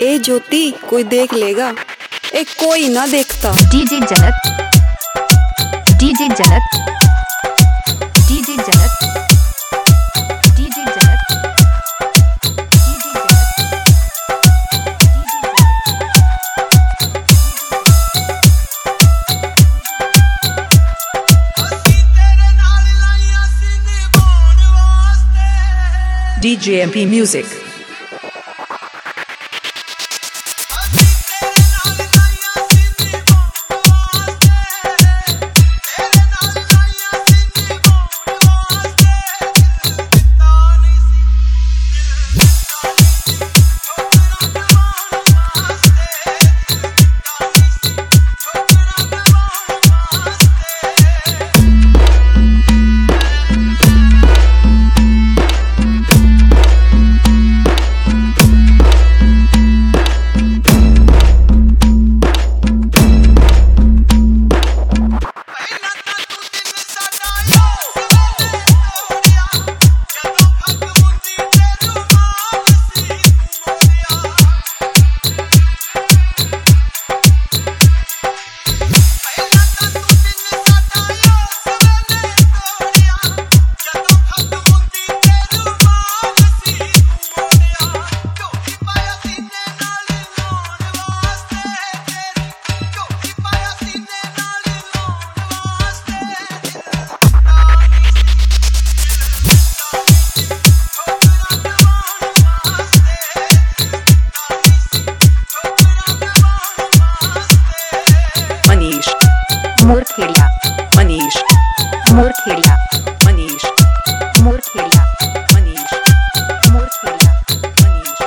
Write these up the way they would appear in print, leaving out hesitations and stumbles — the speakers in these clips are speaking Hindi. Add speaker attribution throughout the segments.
Speaker 1: ए ज्योति, कोई देख लेगा। ए कोई ना देखता।
Speaker 2: DJ Janak, DJ Janak, DJ Janak, DJ Janak,
Speaker 3: DJ MP Music.
Speaker 2: Morkhedia,
Speaker 3: Manish,
Speaker 2: Morkhedia,
Speaker 3: Manish,
Speaker 2: Morkhedia,
Speaker 3: Manish,
Speaker 2: Morkhedia,
Speaker 3: Manish,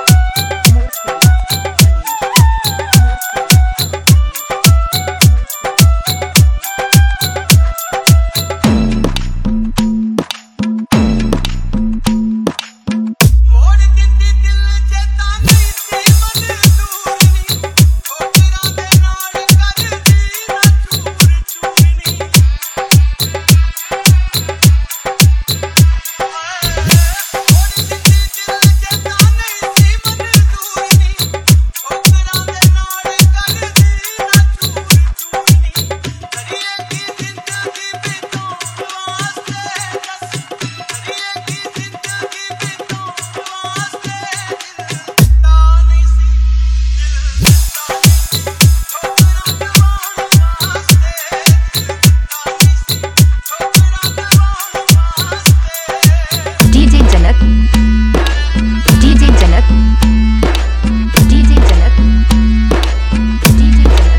Speaker 2: DJ Janak, DJ Janak, DJ Janak, DJ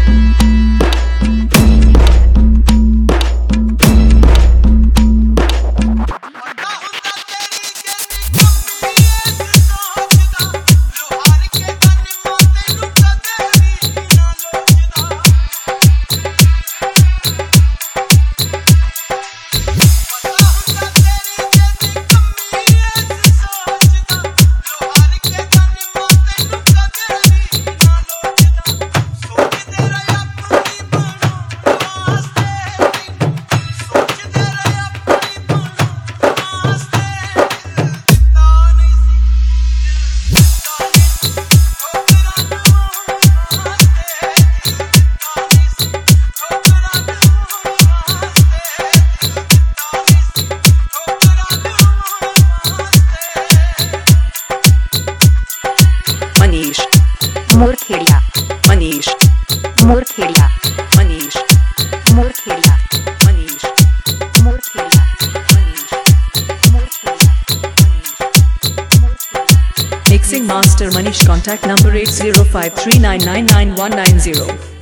Speaker 3: Manish,
Speaker 2: Morkhedia,
Speaker 3: Manish,
Speaker 2: Morkhedia,
Speaker 3: Manish,
Speaker 2: Morkhedia,
Speaker 3: Manish,
Speaker 2: Morkhedia,
Speaker 3: Mixing Master Manish. Contact number 8053999190.